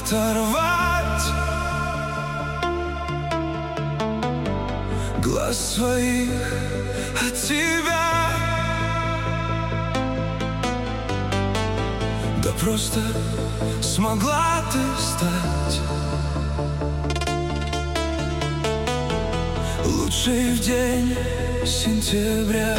оторвать глаз своих от тебя. Да просто смогла ты стать лучшей в день сентября.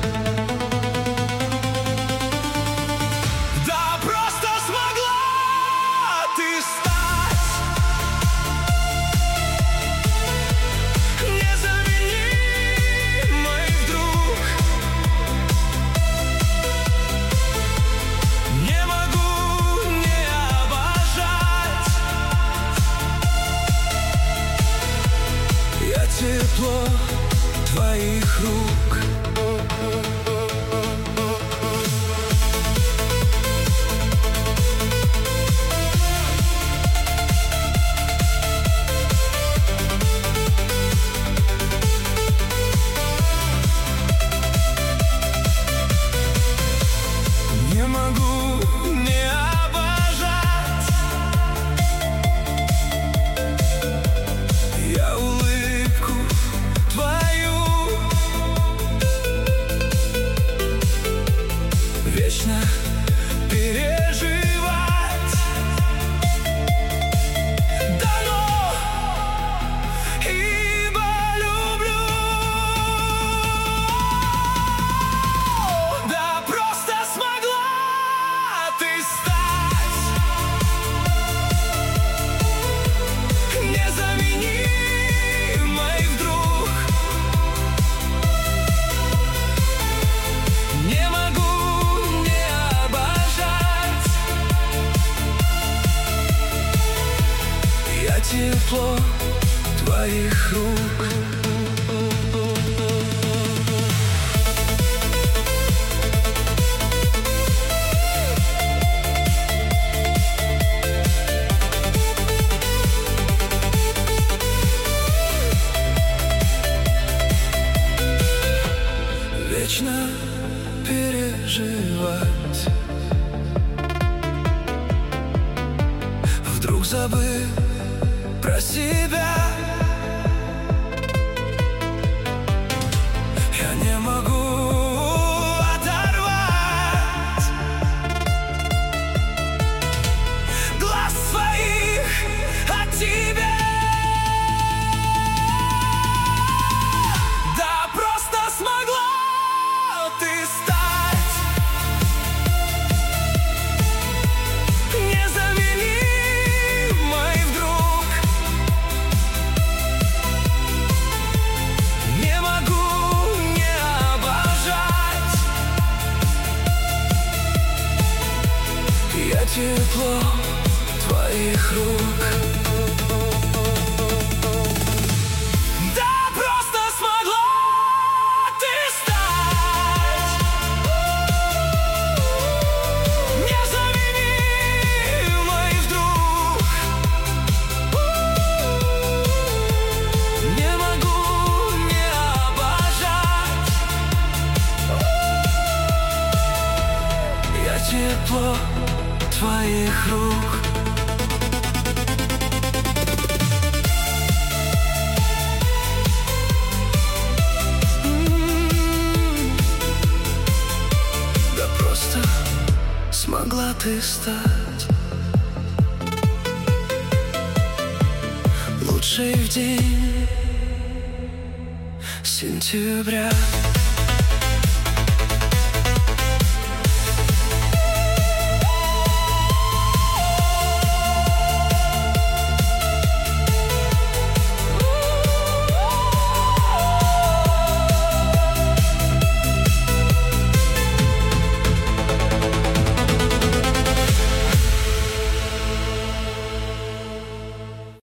Тепло твоих рук. Не могу не обожать. Я улыбку твою вечно переживать. Дано, ибо люблю. Да просто смогла ты стать незаменимой вдруг. Не могу не обожать. Я тепло твоих рук. Вечно переживать. Вдруг забыв про себя. Я не могу оторвать глаз своих от тебя. Да просто смогла ты стать незаменимой вдруг. Не могу не обожать. Я тепло твоих рук. Да просто смогла ты стать незаменимой вдруг. Не могу не обожать. Я тепло твоих рук. Да просто смогла ты стать лучшей в день сентября.